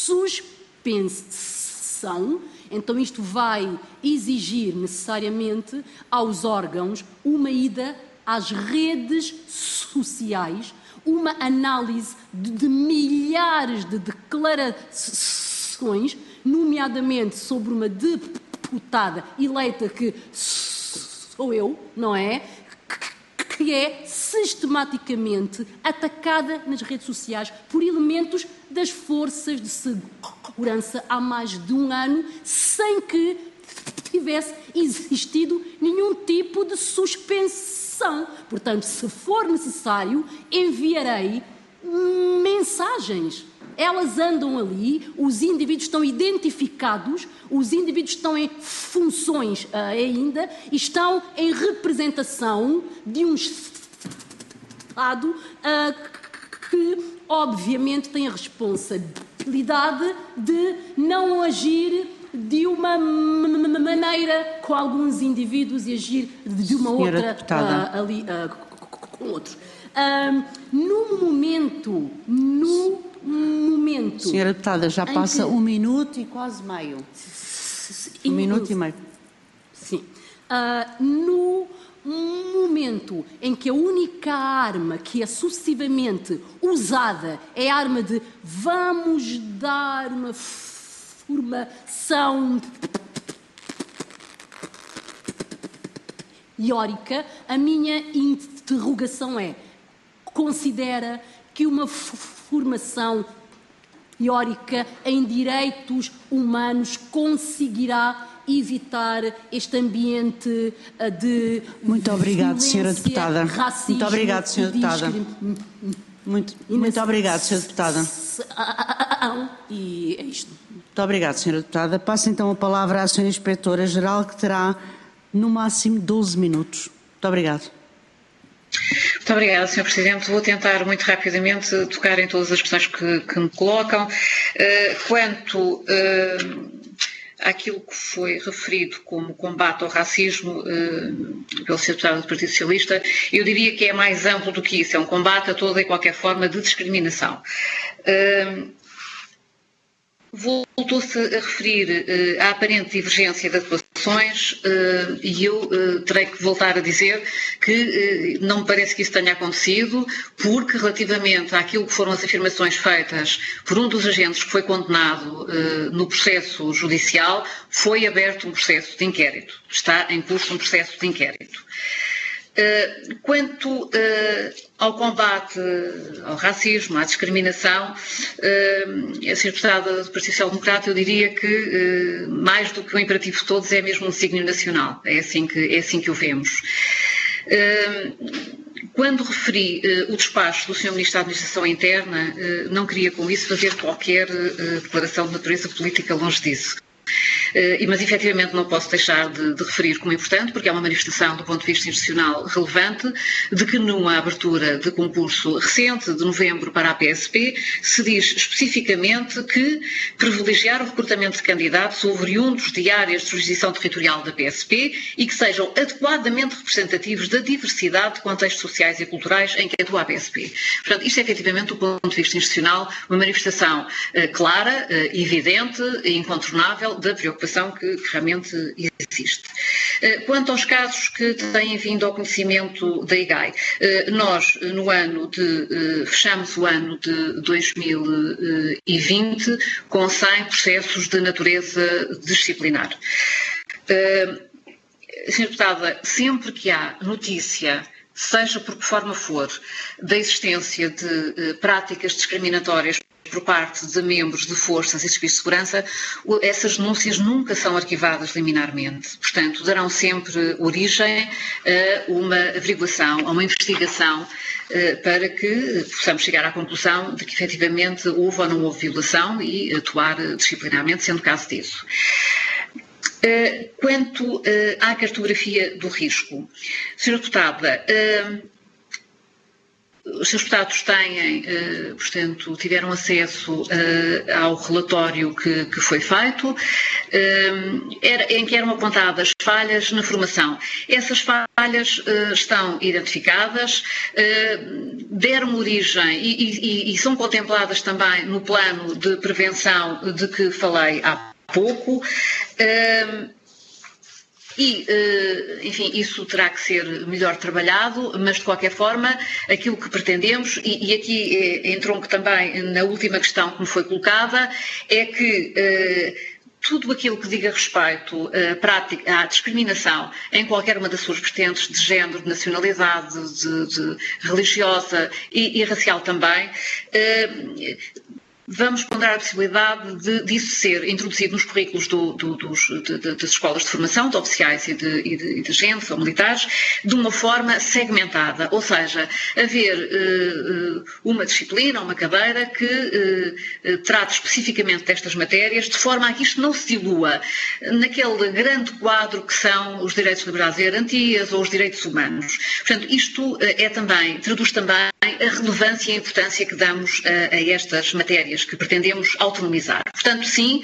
[SPEAKER 7] suspensão, então isto vai exigir necessariamente aos órgãos uma ida às redes sociais, uma análise de, de milhares de declarações, nomeadamente sobre uma deputada eleita que sou eu, não é? Que é sistematicamente atacada nas redes sociais por elementos das forças de segurança há mais de um ano, sem que tivesse existido nenhum tipo de suspensão. Portanto, se for necessário, enviarei mensagens Elas andam ali, os indivíduos estão identificados, os indivíduos estão em funções uh, ainda e estão em representação de um Estado uh, que, obviamente, tem a responsabilidade de não agir de uma maneira com alguns indivíduos e agir de uma
[SPEAKER 1] Senhora
[SPEAKER 7] outra
[SPEAKER 1] deputada.
[SPEAKER 7] uh, ali uh, com outros. Uh, no momento, no momento...
[SPEAKER 1] Senhora deputada, já passa
[SPEAKER 7] que...
[SPEAKER 1] um minuto e quase meio. Um minuto e meio.
[SPEAKER 7] Sim. Uh, no momento em que a única arma que é sucessivamente usada é a arma de vamos dar uma formação teórica, a minha interrogação é: considera que uma formação teórica em direitos humanos conseguirá evitar este ambiente de
[SPEAKER 1] Muito obrigado, senhora deputada.
[SPEAKER 7] Racismo,
[SPEAKER 1] muito obrigado, senhora deputada. Muito, muito obrigado, senhora deputada.
[SPEAKER 7] E é isto.
[SPEAKER 1] Muito obrigado, senhora deputada. Passo então a palavra à senhora Inspetora-Geral, que terá no máximo doze minutos. Muito obrigado.
[SPEAKER 3] Muito obrigada, senhor Presidente. Vou tentar muito rapidamente tocar em todas as questões que, que me colocam. Uh, quanto uh, àquilo que foi referido como combate ao racismo uh, pelo senhor deputado do Partido Socialista, eu diria que é mais amplo do que isso. É um combate a toda e qualquer forma de discriminação. Uh, Voltou-se a referir uh, à aparente divergência de atuações uh, e eu uh, terei que voltar a dizer que uh, não me parece que isso tenha acontecido, porque relativamente àquilo que foram as afirmações feitas por um dos agentes que foi condenado uh, no processo judicial, foi aberto um processo de inquérito. Está em curso um processo de inquérito. Uh, quanto uh, ao combate ao racismo, à discriminação, uh, a senhora deputada do Partido Social Democrata, eu diria que uh, mais do que o imperativo de todos é mesmo um signo nacional, é assim que, é assim que o vemos. Uh, Quando referi uh, o despacho do senhor Ministro da Administração Interna, uh, não queria com isso fazer qualquer uh, declaração de natureza política, longe disso. Uh, mas efetivamente não posso deixar de, de referir como importante, porque é uma manifestação do ponto de vista institucional relevante, de que numa abertura de concurso recente, de novembro para a P S P, se diz especificamente que privilegiar o recrutamento de candidatos oriundos de áreas de jurisdição territorial da P S P e que sejam adequadamente representativos da diversidade de contextos sociais e culturais em que atua a P S P. Portanto, isto é efetivamente, do ponto de vista institucional, uma manifestação uh, clara, uh, evidente e incontornável da preocupação que, que realmente existe. Quanto aos casos que têm vindo ao conhecimento da I G A I, nós, no ano de, fechamos o ano de dois mil e vinte com cem processos de natureza disciplinar. Senhora Deputada, sempre que há notícia, seja por que forma for, da existência de práticas discriminatórias por parte de membros de forças e serviços de segurança, essas denúncias nunca são arquivadas liminarmente. Portanto, darão sempre origem a uma averiguação, a uma investigação, para que possamos chegar à conclusão de que efetivamente houve ou não houve violação e atuar disciplinarmente, sendo caso disso. Quanto à cartografia do risco, senhora Deputada, os seus deputados têm, uh, portanto, tiveram acesso uh, ao relatório que, que foi feito, uh, era, em que eram apontadas falhas na formação. Essas falhas uh, estão identificadas, uh, deram origem e, e, e são contempladas também no plano de prevenção de que falei há pouco. Uh, E, enfim, isso terá que ser melhor trabalhado, mas de qualquer forma, aquilo que pretendemos, e, e aqui é, em tronco também na última questão que me foi colocada, é que eh, tudo aquilo que diga respeito à, prática, à discriminação em qualquer uma das suas vertentes de género, de nacionalidade, de, de religiosa e, e racial também, eh, vamos ponderar a possibilidade de, disso ser introduzido nos currículos do, do, dos, de, de, das escolas de formação, de oficiais e de, e de, e de agentes ou militares, de uma forma segmentada, ou seja, haver uh, uma disciplina, uma cadeira que uh, trate especificamente destas matérias, de forma a que isto não se dilua naquele grande quadro que são os direitos, liberdades e garantias ou os direitos humanos. Portanto, isto uh, é também, traduz também a relevância e a importância que damos uh, a estas matérias que pretendemos autonomizar. Portanto, sim,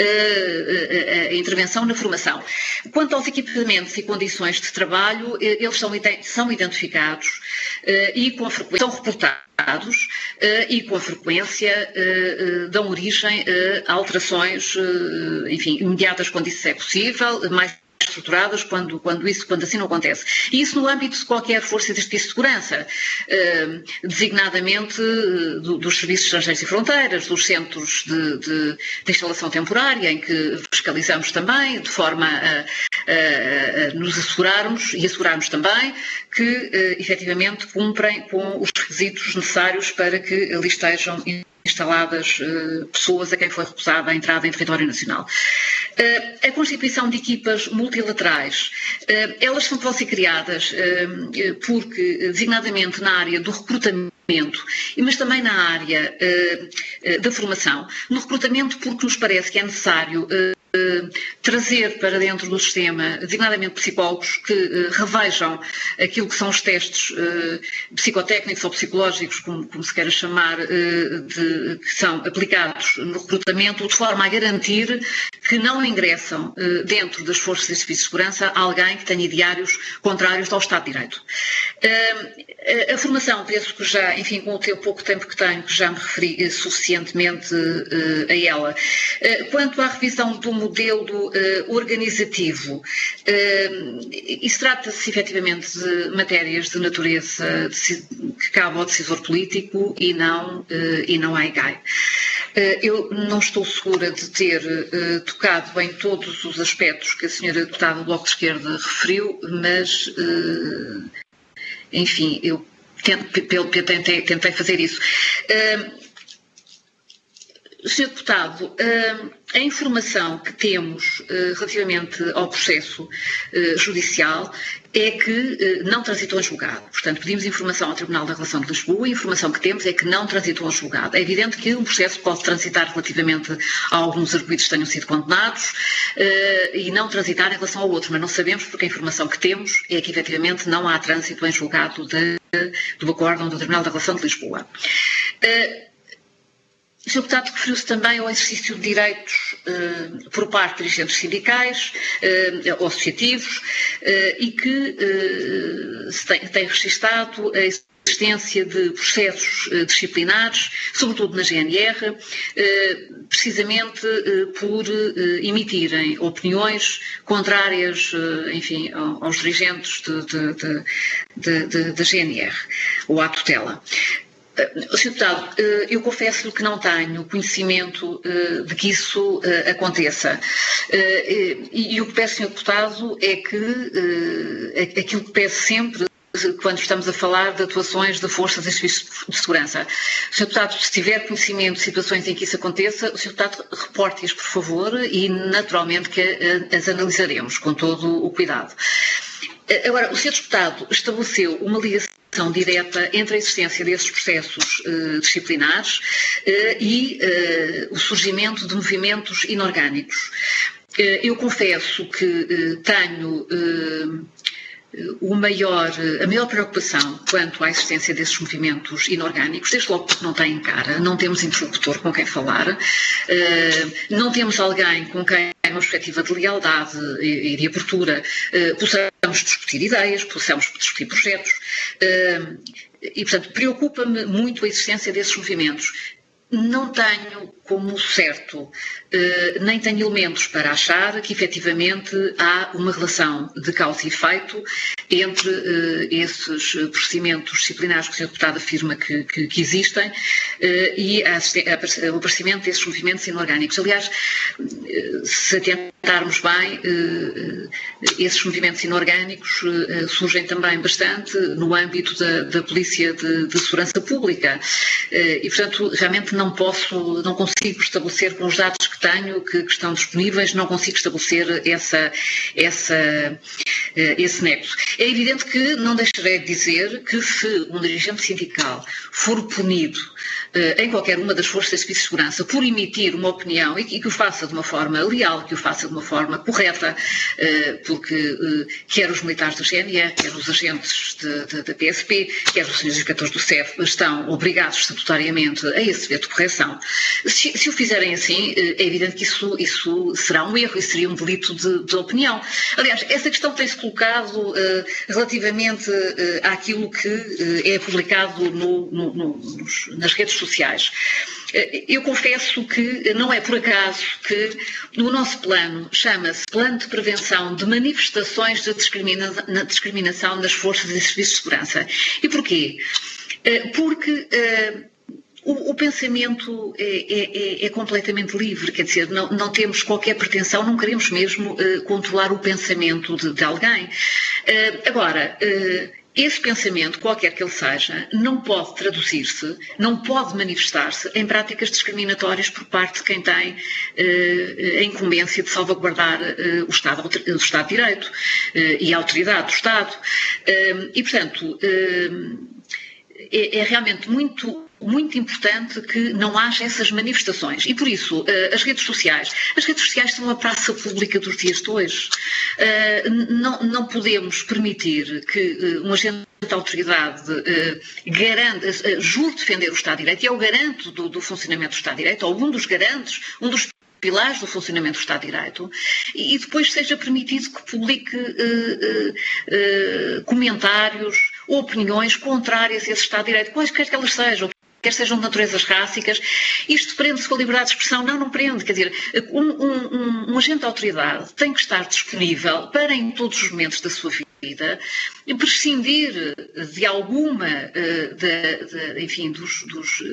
[SPEAKER 3] a intervenção na formação. Quanto aos equipamentos e condições de trabalho, eles são, são identificados e com frequência são reportados e com a frequência dão origem a alterações, enfim, imediatas quando isso é possível, mais estruturadas quando, quando, isso, quando assim não acontece. E isso no âmbito de qualquer força de serviço de segurança, eh, designadamente eh, do, dos serviços estrangeiros e fronteiras, dos centros de, de, de instalação temporária, em que fiscalizamos também, de forma a, a, a nos assegurarmos e assegurarmos também que eh, efetivamente cumprem com os requisitos necessários para que ali estejam instaladas uh, pessoas a quem foi recusada a entrada em território nacional. Uh, a constituição de equipas multilaterais, uh, elas são, vão ser criadas uh, porque, designadamente na área do recrutamento, mas também na área uh, uh, da formação. No recrutamento porque nos parece que é necessário uh, trazer para dentro do sistema, designadamente psicólogos, que uh, revejam aquilo que são os testes uh, psicotécnicos ou psicológicos, como, como se queira chamar, uh, de, que são aplicados no recrutamento, de forma a garantir que não ingressam uh, dentro das forças de serviço de segurança alguém que tenha ideários contrários ao Estado de Direito. Uh, a, a formação, penso que já, enfim, com o tempo, pouco tempo que tenho, que já me referi uh, suficientemente uh, a ela. Uh, quanto à revisão do modelo uh, organizativo. Uh, isso trata-se efetivamente de matérias de natureza de, que cabe ao decisor político e não, uh, e não à I G A I. Uh, eu não estou segura de ter uh, tocado em todos os aspectos que a senhora deputada do Bloco de Esquerda referiu, mas, uh, enfim, eu tentei, tentei fazer isso. Uh, senhor Deputado, a informação que temos relativamente ao processo judicial é que não transitou em julgado. Portanto, pedimos informação ao Tribunal da Relação de Lisboa, a informação que temos é que não transitou em julgado. É evidente que um processo pode transitar relativamente a alguns arguidos que tenham sido condenados e não transitar em relação ao outro, mas não sabemos porque a informação que temos é que, efetivamente, não há trânsito em julgado de, do acórdão do Tribunal da Relação de Lisboa. O senhor Deputado referiu-se também ao exercício de direitos uh, por parte de dirigentes sindicais uh, ou associativos uh, e que uh, se tem, tem registado a existência de processos uh, disciplinares, sobretudo na G N R, uh, precisamente uh, por uh, emitirem opiniões contrárias, uh, enfim, aos dirigentes de, de, de, de, de, de G N R ou à tutela. senhor Deputado, eu confesso que não tenho conhecimento de que isso aconteça. E o que peço, senhor Deputado, é que aquilo que peço sempre quando estamos a falar de atuações de forças de serviço de segurança. O senhor Deputado, se tiver conhecimento de situações em que isso aconteça, o senhor Deputado reporte-as, por favor, e naturalmente que as analisaremos com todo o cuidado. Agora, o senhor Deputado estabeleceu uma ligação direta entre a existência desses processos uh, disciplinares uh, e uh, o surgimento de movimentos inorgânicos. Uh, eu confesso que uh, tenho uh, o maior, a maior preocupação quanto à existência desses movimentos inorgânicos, desde logo porque não têm cara, não temos interlocutor com quem falar, não temos alguém com quem, uma perspectiva de lealdade e de abertura, possamos discutir ideias, possamos discutir projetos, e, portanto, preocupa-me muito a existência desses movimentos. Não tenho como certo, eh, nem tenho elementos para achar que efetivamente há uma relação de causa e efeito entre eh, esses procedimentos disciplinares que o senhor Deputado afirma que, que, que existem eh, e a, a, o aparecimento desses movimentos inorgânicos. Aliás, eh, se atenta estarmos bem, esses movimentos inorgânicos surgem também bastante no âmbito da, da Polícia de, de Segurança Pública e, portanto, realmente não posso, não consigo estabelecer com os dados que tenho, que, que estão disponíveis, não consigo estabelecer essa, essa, esse nexo. É evidente que não deixarei de dizer que se um dirigente sindical for punido em qualquer uma das forças de serviço de segurança por emitir uma opinião e que o faça de uma forma leal, que o faça de uma forma correta, porque quer os militares do G N R, quer os agentes da P S P, quer os senhores inspectores do C E F estão obrigados estatutariamente a esse dever de correção. Se, se o fizerem assim, é evidente que isso, isso será um erro e seria um delito de, de opinião. Aliás, essa questão tem-se colocado uh, relativamente uh, àquilo que uh, é publicado no, no, no, nos, nas redes sociais. Eu confesso que não é por acaso que o nosso plano chama-se Plano de Prevenção de Manifestações de discrimina na Discriminação nas Forças e Serviços de Segurança. E porquê? Porque uh, o, o pensamento é, é, é completamente livre, quer dizer, não, não temos qualquer pretensão, não queremos mesmo uh, controlar o pensamento de, de alguém. Uh, agora, uh, esse pensamento, qualquer que ele seja, não pode traduzir-se, não pode manifestar-se em práticas discriminatórias por parte de quem tem eh, a incumbência de salvaguardar eh, o, Estado, o Estado de Direito eh, e a autoridade do Estado. Eh, e, portanto, eh, é, é realmente muito... muito importante que não haja essas manifestações. E por isso, as redes sociais, as redes sociais são a praça pública dos dias de hoje. Não, não podemos permitir que um agente da autoridade garante, jure defender o Estado de Direito, e é o garante do, do funcionamento do Estado de Direito, ou um dos garantes, um dos pilares do funcionamento do Estado de Direito, e depois seja permitido que publique uh, uh, uh, comentários ou opiniões contrárias a esse Estado de Direito, quaisquer que elas sejam, quer sejam de naturezas rássicas. Isto prende-se com a liberdade de expressão? Não, não prende. Quer dizer, um, um, um agente de autoridade tem que estar disponível para, em todos os momentos da sua vida, prescindir de alguma, de, de, enfim, dos... dos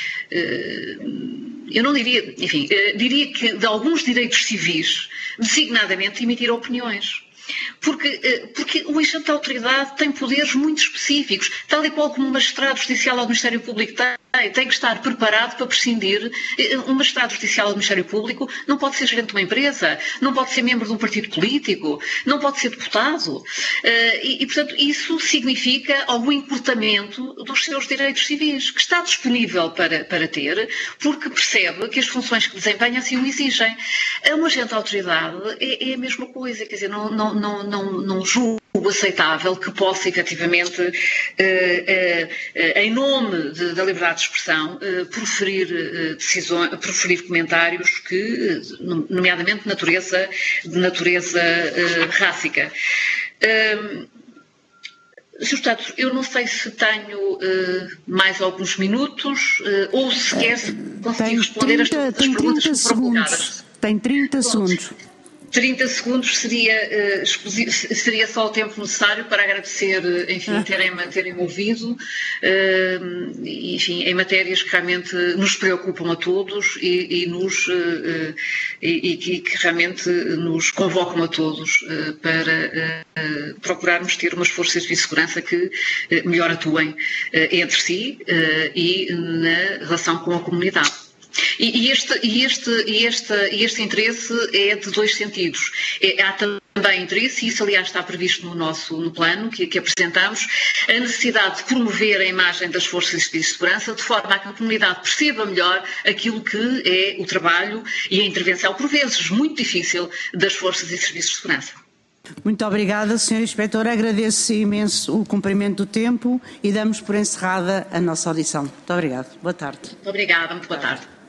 [SPEAKER 3] eu não diria, enfim, diria que de alguns direitos civis, designadamente emitir opiniões. Porque, porque o agente da autoridade tem poderes muito específicos, tal e qual como um magistrado judicial ou do Ministério Público tem, tem que estar preparado para prescindir. Um magistrado judicial ou do Ministério Público não pode ser gerente de uma empresa, não pode ser membro de um partido político, não pode ser deputado. E, e portanto, isso significa algum encurtamento dos seus direitos civis, que está disponível para, para ter, porque percebe que as funções que desempenha assim o exigem. Um agente da autoridade é, é a mesma coisa, quer dizer, não, não Não, não, não julgo aceitável que possa efetivamente, eh, eh, em nome de, da liberdade de expressão, eh, proferir, eh, decisões, proferir comentários que, nomeadamente de natureza, de natureza eh, rássica. Eh, Senhor Deputado, eu não sei se tenho uh, mais alguns minutos uh, ou sequer se consegui responder trinta, as, as perguntas que foram colocadas.
[SPEAKER 1] Tem trinta Pronto. segundos.
[SPEAKER 3] trinta segundos seria, uh, seria só o tempo necessário para agradecer, enfim, terem, terem ouvido, uh, enfim, em matérias que realmente nos preocupam a todos e, e, nos, uh, e, e que realmente nos convocam a todos uh, para uh, procurarmos ter umas forças de segurança que uh, melhor atuem uh, entre si uh, e na relação com a comunidade. E este, e, este, e, este, e este interesse é de dois sentidos. É, há também interesse, e isso aliás está previsto no nosso no plano que, que apresentamos, a necessidade de promover a imagem das forças de segurança de forma a que a comunidade perceba melhor aquilo que é o trabalho e a intervenção, por vezes muito difícil, das forças e serviços de segurança.
[SPEAKER 1] Muito obrigada, senhora Inspetora. Agradeço imenso o cumprimento do tempo e damos por encerrada a nossa audição. Muito obrigada. Boa tarde.
[SPEAKER 3] Muito obrigada. Muito boa tarde.